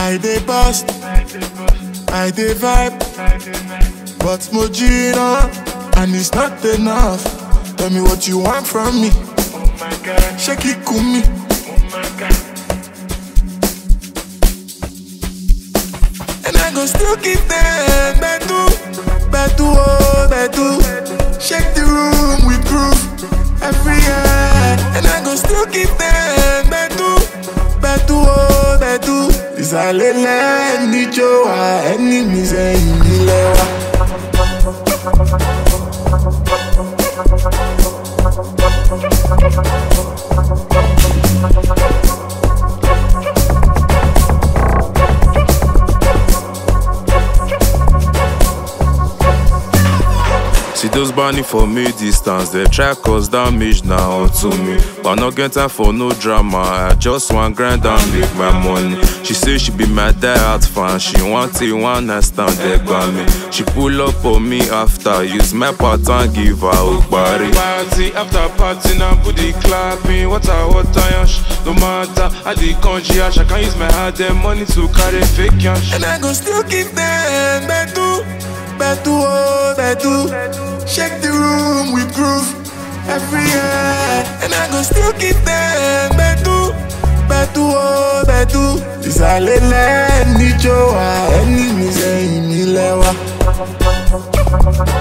I dey bust, I dey vibe, but Mojina, and it's not enough. Tell me what you want from me. Shake it, kumi. And I go still keep them bedu, bedu, oh bedu. Shake the room with proof every year. And I go still keep them bedu, bedu, oh bedu. Isalele ni joa, enemies enilewa. See those banning for me distance, they try cause damage now to me. But not get time for no drama, I just want grind and make my money. She say she be my die-hard fan, she want it one night stand, they got me. She pull up on me after, use my pattern, give her a body. Party after party, now booty clapping, water, yash. No matter how the country yash, I can use my hard and money to carry fake yash. And I go still keep them bedu, bedu, oh bedu. Shake the room with groove every year. And I go still keep them bedu, bedu, oh bedu. Isalele ni joa, enemies enilewa.